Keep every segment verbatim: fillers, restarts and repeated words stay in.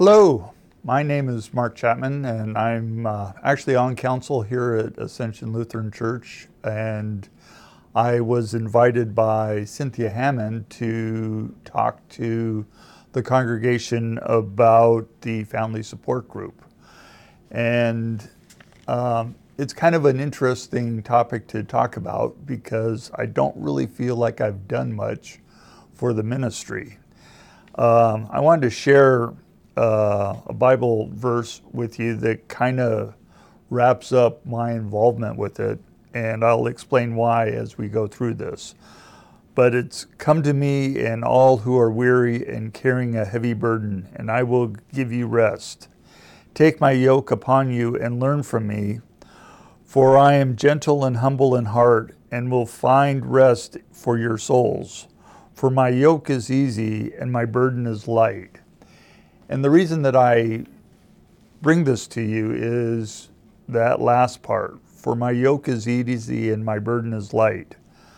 Hello, my name is Mark Chapman, and I'm uh, actually on council here at Ascension Lutheran Church, and I was invited by Cynthia Hammond to talk to the congregation about the family support group. And um, it's kind of an interesting topic to talk about because I don't really feel like I've done much for the ministry. Um, I wanted to share uh, a Bible verse with you that kind of wraps up my involvement with it, and I'll explain why as we go through this. But it's, "Come to me, and all who are weary and carrying a heavy burden, and I will give you rest. Take my yoke upon you and learn from me, for I am gentle and humble in heart, and will find rest for your souls. For my yoke is easy and my burden is light." And the reason that I bring this to you is that last part, "For my yoke is easy and my burden is light."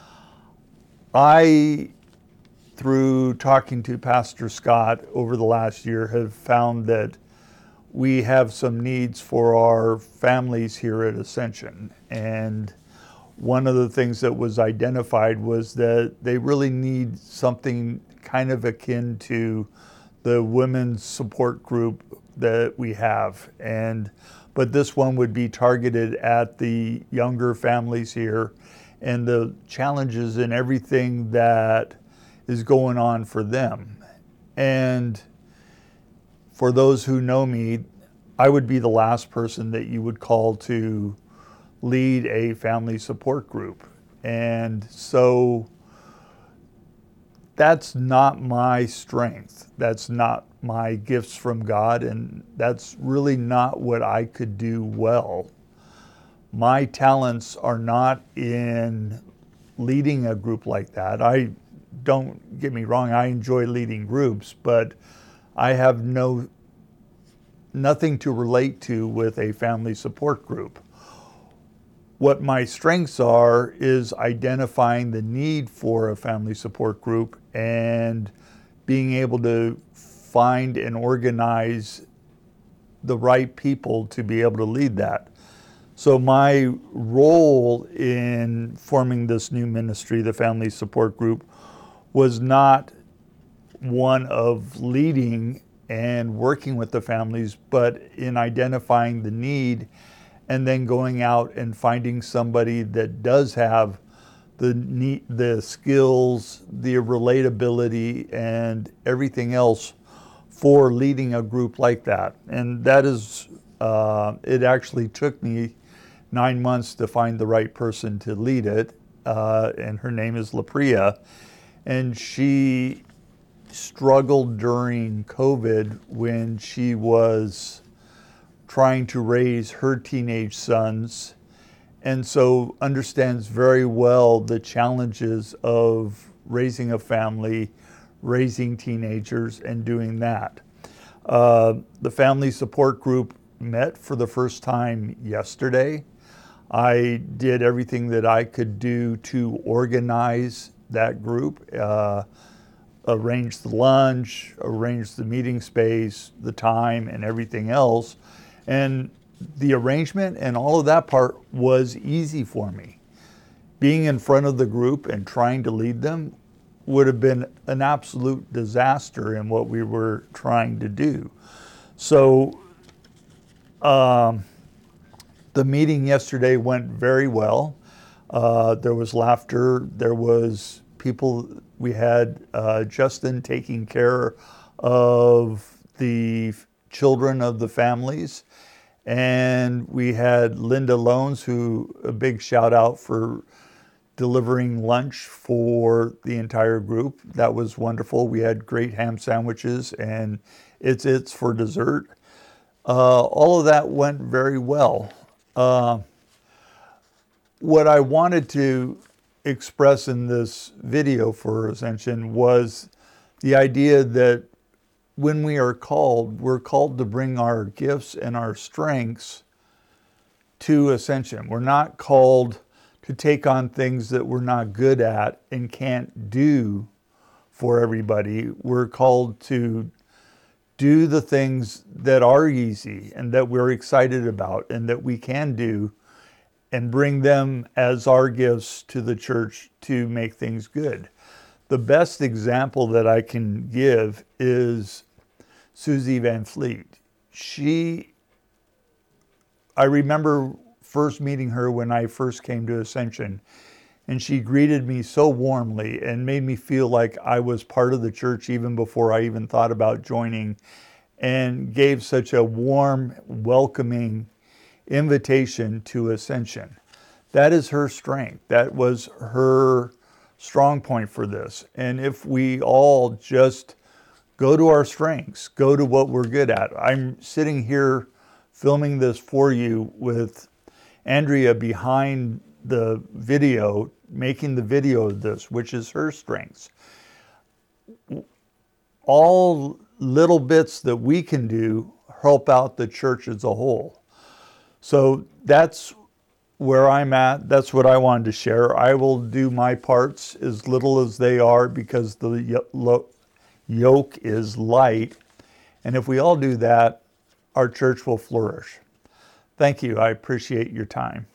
I, through talking to Pastor Scott over the last year, have found that we have some needs for our families here at Ascension. And one of the things that was identified was that they really need something kind of akin to the women's support group that we have. And but this one would be targeted at the younger families here and the challenges and everything that is going on for them. And for those who know me, I would be the last person that you would call to lead a family support group. And so that's not my strength. That's not my gifts from God, and that's really not what I could do well. My talents are not in leading a group like that. I don't get me wrong, I enjoy leading groups, but I have no nothing to relate to with a family support group. What my strengths are is identifying the need for a family support group and being able to find and organize the right people to be able to lead that. So my role in forming this new ministry, the family support group, was not one of leading and working with the families, but in identifying the need and then going out and finding somebody that does have the need, the skills, the relatability, and everything else for leading a group like that. And that is, uh, it actually took me nine months to find the right person to lead it, uh, and her name is LaPria, and she struggled during COVID when she was trying to raise her teenage sons, and so understands very well the challenges of raising a family, raising teenagers, and doing that. Uh, the family support group met for the first time yesterday. I did everything that I could do to organize that group, uh, arrange the lunch, arrange the meeting space, the time, and everything else. And the arrangement and all of that part was easy for me. Being in front of the group and trying to lead them would have been an absolute disaster in what we were trying to do. So um, the meeting yesterday went very well. Uh, there was laughter, there was people, we had uh, Justin taking care of the children of the families, and we had Linda Loans, who, a big shout out for delivering lunch for the entire group. That was wonderful. We had great ham sandwiches and it's it's for dessert. Uh, all of that went very well. Uh, what I wanted to express in this video for Ascension was the idea that when we are called, we're called to bring our gifts and our strengths to Ascension. We're not called to take on things that we're not good at and can't do for everybody. We're called to do the things that are easy and that we're excited about and that we can do, and bring them as our gifts to the church to make things good. The best example that I can give is Susie Van Fleet. She, I remember first meeting her when I first came to Ascension, and she greeted me so warmly and made me feel like I was part of the church even before I even thought about joining, and gave such a warm, welcoming invitation to Ascension. That is her strength. That was her strong point for this. And if we all just go to our strengths, go to what we're good at. I'm sitting here filming this for you with Andrea behind the video, making the video of this, which is her strengths. All little bits that we can do help out the church as a whole. So that's where I'm at. That's what I wanted to share. I will do my parts, as little as they are, because the yoke is light. And if we all do that, our church will flourish. Thank you. I appreciate your time.